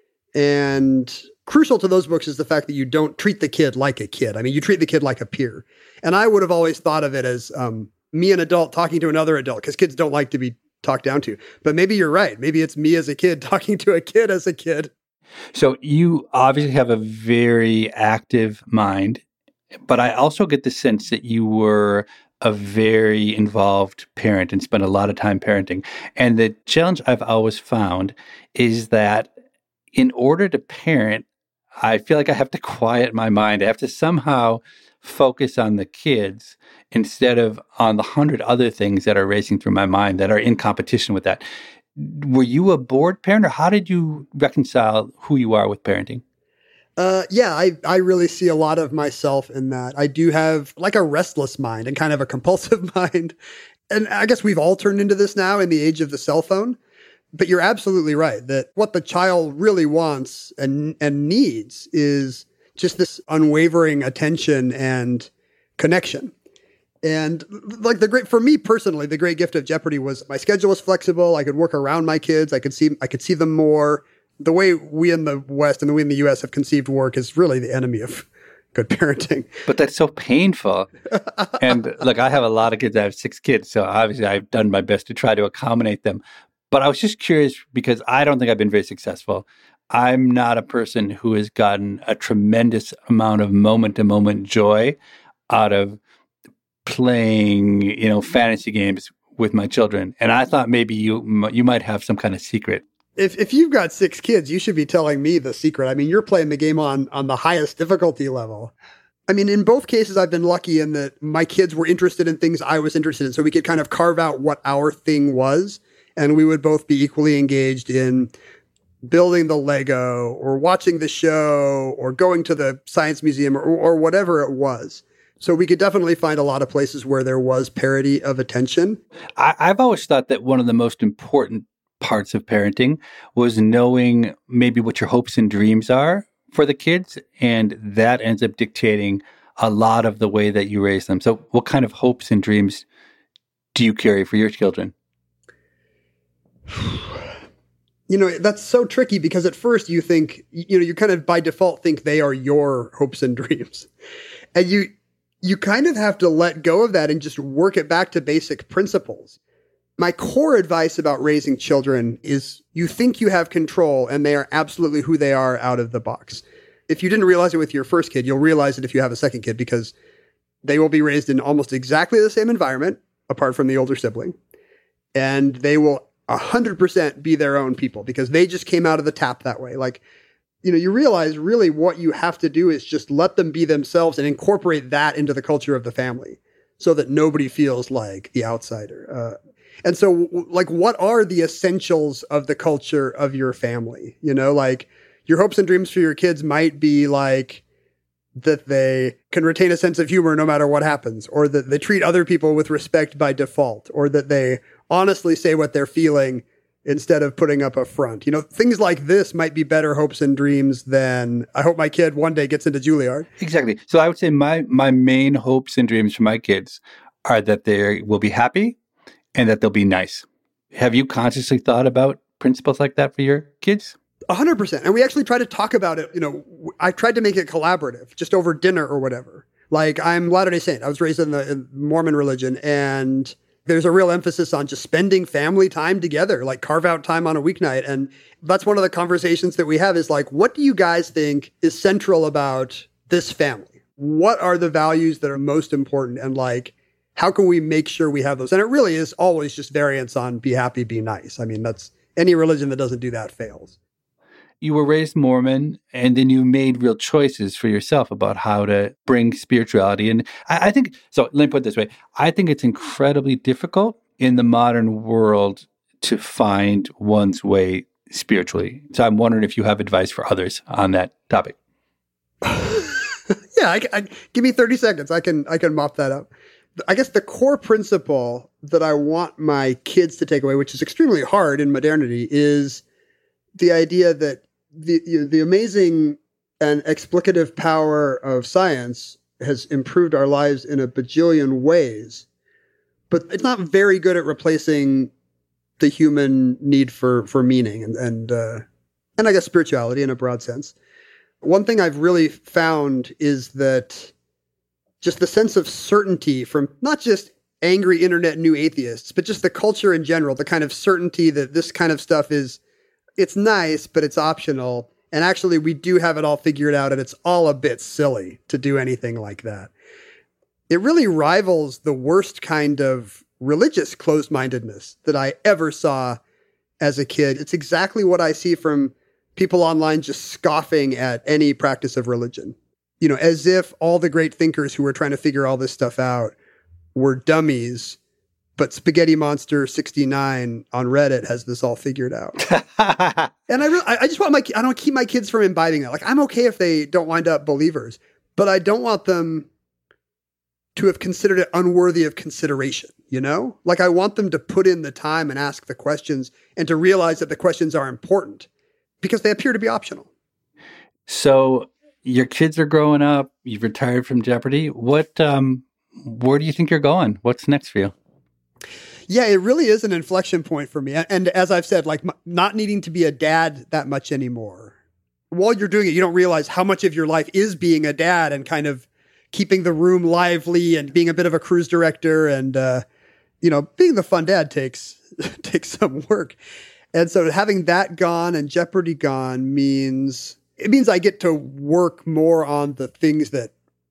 And crucial to those books is the fact that you don't treat the kid like a kid. I mean, you treat the kid like a peer. And I would have always thought of it as um, me, an adult, talking to another adult, because kids don't like to be talked down to. But maybe you're right. Maybe it's me as a kid talking to a kid as a kid. So you obviously have a very active mind, but I also get the sense that you were a very involved parent and spent a lot of time parenting. And the challenge I've always found is that in order to parent, I feel like I have to quiet my mind. I have to somehow focus on the kids instead of on the hundred other things that are racing through my mind that are in competition with that. Were you a bored parent, or how did you reconcile who you are with parenting? Uh, yeah, I, I really see a lot of myself in that. I do have like a restless mind and kind of a compulsive mind. And I guess we've all turned into this now in the age of the cell phone. But you're absolutely right that what the child really wants and and needs is just this unwavering attention and connection. And like the great, for me personally, the great gift of Jeopardy was my schedule was flexible. I could work around my kids. I could see, I could see them more. The way we in the West and the way in the U S have conceived work is really the enemy of good parenting. But that's so painful. And look, I have a lot of kids. I have six kids. So obviously I've done my best to try to accommodate them. But I was just curious because I don't think I've been very successful. I'm not a person who has gotten a tremendous amount of moment-to-moment joy out of playing, you know, fantasy games with my children. And I thought maybe you you might have some kind of secret. If if you've got six kids, you should be telling me the secret. I mean, you're playing the game on on the highest difficulty level. I mean, in both cases, I've been lucky in that my kids were interested in things I was interested in. So we could kind of carve out what our thing was. And we would both be equally engaged in building the Lego or watching the show or going to the science museum or, or whatever it was. So we could definitely find a lot of places where there was parity of attention. I, I've always thought that one of the most important parts of parenting was knowing maybe what your hopes and dreams are for the kids. And that ends up dictating a lot of the way that you raise them. So what kind of hopes and dreams do you carry for your children? You know, that's so tricky because at first you think, you know, you kind of by default think they are your hopes and dreams. And you you kind of have to let go of that and just work it back to basic principles. My core advice about raising children is you think you have control and they are absolutely who they are out of the box. If you didn't realize it with your first kid, you'll realize it if you have a second kid because they will be raised in almost exactly the same environment, apart from the older sibling. And they will one hundred percent be their own people because they just came out of the tap that way. Like, you know, you realize really what you have to do is just let them be themselves and incorporate that into the culture of the family so that nobody feels like the outsider. Uh, and so, like, what are the essentials of the culture of your family? You know, like, your hopes and dreams for your kids might be like that they can retain a sense of humor no matter what happens, or that they treat other people with respect by default, or that they honestly say what they're feeling instead of putting up a front. You know, things like this might be better hopes and dreams than I hope my kid one day gets into Juilliard. Exactly. So I would say my my main hopes and dreams for my kids are that they will be happy and that they'll be nice. Have you consciously thought about principles like that for your kids? A hundred percent. And we actually try to talk about it. You know, I tried to make it collaborative, just over dinner or whatever. Like, I'm Latter-day Saint. I was raised in the in Mormon religion, and There's a real emphasis on just spending family time together, like carve out time on a weeknight. And that's one of the conversations that we have is like, what do you guys think is central about this family? What are the values that are most important? And like, how can we make sure we have those? And it really is always just variants on be happy, be nice. I mean, that's any religion that doesn't do that fails. You were raised Mormon, and then you made real choices for yourself about how to bring spirituality. And I, I think, so let me put it this way. I think it's incredibly difficult in the modern world to find one's way spiritually. So I'm wondering if you have advice for others on that topic. yeah, I, I, give me thirty seconds. I can I can mop that up. I guess the core principle that I want my kids to take away, which is extremely hard in modernity, is the idea that the the amazing and explicative power of science has improved our lives in a bajillion ways, but it's not very good at replacing the human need for for meaning and and uh, and I guess spirituality in a broad sense. One thing I've really found is that just the sense of certainty from not just angry internet new atheists, but just the culture in general, the kind of certainty that this kind of stuff is, it's nice, but it's optional. And actually, we do have it all figured out, and it's all a bit silly to do anything like that. It really rivals the worst kind of religious closed-mindedness that I ever saw as a kid. It's exactly what I see from people online just scoffing at any practice of religion. You know, as if all the great thinkers who were trying to figure all this stuff out were dummies, but Spaghetti Monster sixty-nine on Reddit has this all figured out. And I really, I just want my, I don't keep my kids from imbibing that. Like, I'm okay if they don't wind up believers, but I don't want them to have considered it unworthy of consideration, you know? Like, I want them to put in the time and ask the questions and to realize that the questions are important because they appear to be optional. So your kids are growing up, you've retired from Jeopardy. What, um, where do you think you're going? What's next for you? Yeah, it really is an inflection point for me. And as I've said, like m- not needing to be a dad that much anymore. While you're doing it, you don't realize how much of your life is being a dad and kind of keeping the room lively and being a bit of a cruise director. And, uh, you know, being the fun dad takes, takes some work. And so having that gone and Jeopardy gone means, it means I get to work more on the things that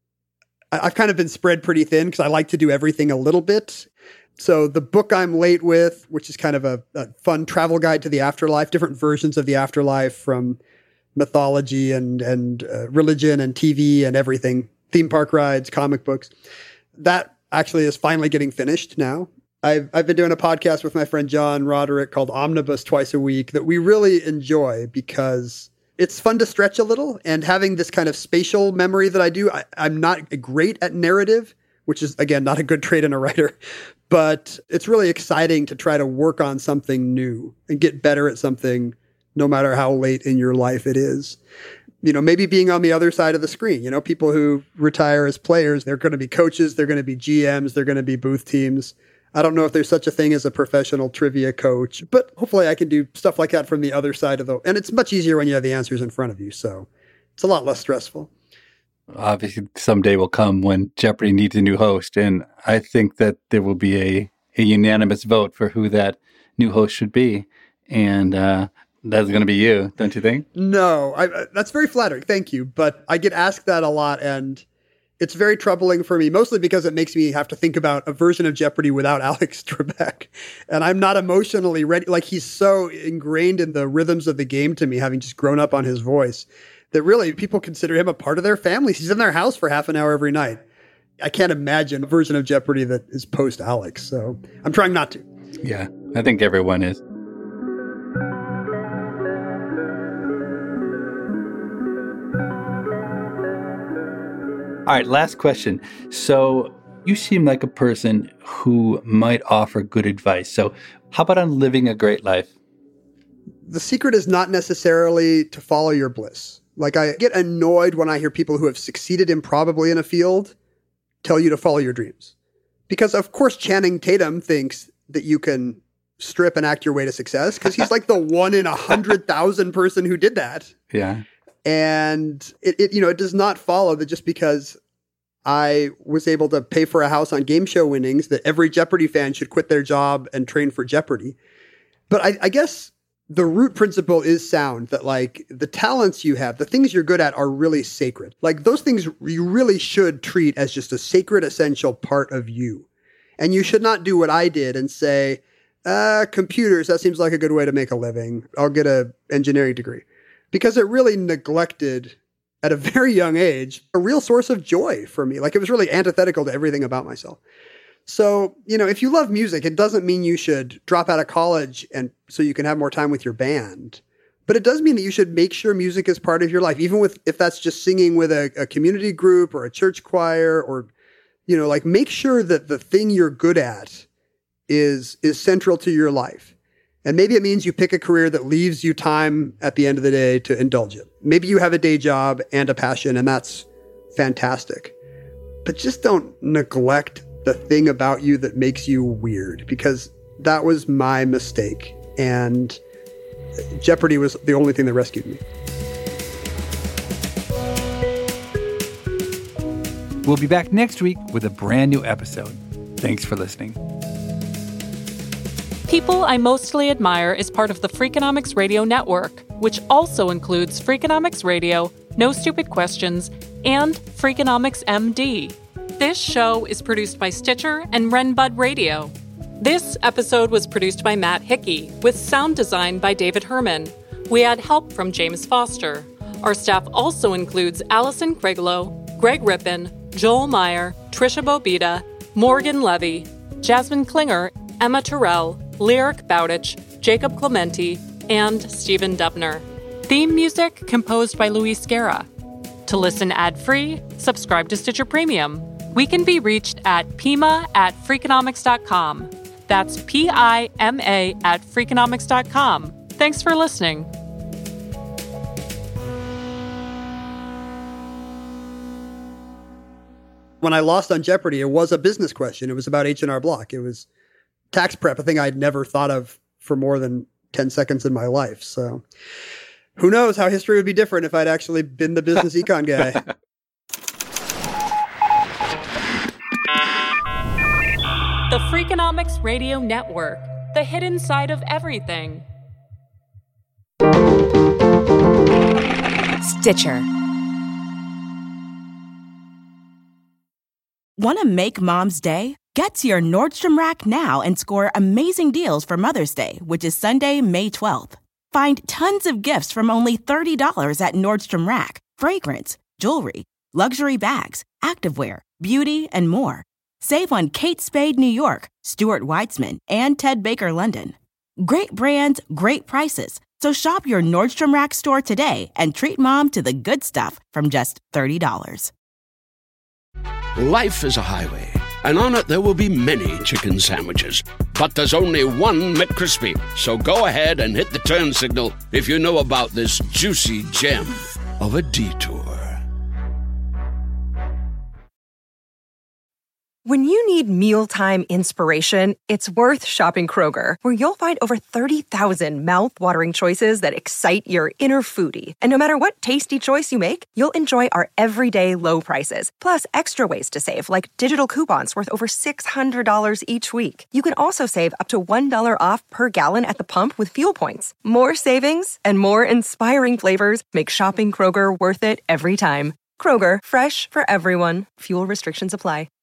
I, I've kind of been spread pretty thin because I like to do everything a little bit. So the book I'm late with, which is kind of a, a fun travel guide to the afterlife, different versions of the afterlife from mythology and, and uh, religion and T V and everything, theme park rides, comic books. That actually is finally getting finished now. I've, I've been doing a podcast with my friend John Roderick called Omnibus twice a week that we really enjoy because it's fun to stretch a little, and having this kind of spatial memory that I do, I, I'm not great at narrative, which is, again, not a good trait in a writer, but it's really exciting to try to work on something new and get better at something no matter how late in your life it is. You know, maybe being on the other side of the screen, you know, people who retire as players, they're going to be coaches, they're going to be G Ms, they're going to be booth teams. I don't know if there's such a thing as a professional trivia coach, but hopefully I can do stuff like that from the other side of the, and it's much easier when you have the answers in front of you. So it's a lot less stressful. Obviously, someday will come when Jeopardy needs a new host, and I think that there will be a, a unanimous vote for who that new host should be, and uh, that's going to be you, don't you think? No, I, that's very flattering. Thank you, but I get asked that a lot, and it's very troubling for me, mostly because it makes me have to think about a version of Jeopardy without Alex Trebek, and I'm not emotionally ready. Like, he's so ingrained in the rhythms of the game to me, having just grown up on his voice, that really people consider him a part of their family. He's in their house for half an hour every night. I can't imagine a version of Jeopardy that is post Alex. So I'm trying not to. Yeah, I think everyone is. All right, last question. So you seem like a person who might offer good advice. So how about on living a great life? The secret is not necessarily to follow your bliss. Like, I get annoyed when I hear people who have succeeded improbably in a field tell you to follow your dreams. Because, of course, Channing Tatum thinks that you can strip and act your way to success because he's like the one in a hundred thousand person who did that. Yeah. And it, it, you know, it does not follow that just because I was able to pay for a house on game show winnings that every Jeopardy fan should quit their job and train for Jeopardy. But I, I guess the root principle is sound, that like the talents you have, the things you're good at are really sacred. Like those things you really should treat as just a sacred, essential part of you. And you should not do what I did and say, uh, computers, that seems like a good way to make a living. I'll get an engineering degree. Because it really neglected, at a very young age, a real source of joy for me. Like it was really antithetical to everything about myself. So, you know, if you love music, it doesn't mean you should drop out of college and so you can have more time with your band. But it does mean that you should make sure music is part of your life, even with if that's just singing with a, a community group or a church choir, or, you know, like make sure that the thing you're good at is is central to your life. And maybe it means you pick a career that leaves you time at the end of the day to indulge it. Maybe you have a day job and a passion, and that's fantastic. But just don't neglect the thing about you that makes you weird, because that was my mistake. And Jeopardy was the only thing that rescued me. We'll be back next week with a brand new episode. Thanks for listening. People I Mostly Admire is part of the Freakonomics Radio Network, which also includes Freakonomics Radio, No Stupid Questions, and Freakonomics M D. This show is produced by Stitcher and Renbud Radio. This episode was produced by Matt Hickey, with sound design by David Herman. We had help from James Foster. Our staff also includes Allison Kriglow, Greg Rippin, Joel Meyer, Trisha Bobita, Morgan Levy, Jasmine Klinger, Emma Terrell, Lyric Bowditch, Jacob Clementi, and Stephen Dubner. Theme music composed by Luis Guerra. To listen ad-free, subscribe to Stitcher Premium. We can be reached at pima at freakonomics dot com. That's P I M A at freakonomics dot com. Thanks for listening. When I lost on Jeopardy, it was a business question. It was about H and R Block. It was tax prep, a thing I'd never thought of for more than ten seconds in my life. So who knows how history would be different if I'd actually been the business econ guy. The Freakonomics Radio Network, the hidden side of everything. Stitcher. Want to make Mom's day? Get to your Nordstrom Rack now and score amazing deals for Mother's Day, which is Sunday, May twelfth. Find tons of gifts from only thirty dollars at Nordstrom Rack. Fragrance, jewelry, luxury bags, activewear, beauty, and more. Save on Kate Spade New York, Stuart Weitzman, and Ted Baker London. Great brands, great prices. So shop your Nordstrom Rack store today and treat Mom to the good stuff from just thirty dollars. Life is a highway, and on it there will be many chicken sandwiches. But there's only one McCrispy. So go ahead and hit the turn signal if you know about this juicy gem of a detour. When you need mealtime inspiration, it's worth shopping Kroger, where you'll find over thirty thousand mouth-watering choices that excite your inner foodie. And no matter what tasty choice you make, you'll enjoy our everyday low prices, plus extra ways to save, like digital coupons worth over six hundred dollars each week. You can also save up to one dollar off per gallon at the pump with fuel points. More savings and more inspiring flavors make shopping Kroger worth it every time. Kroger, fresh for everyone. Fuel restrictions apply.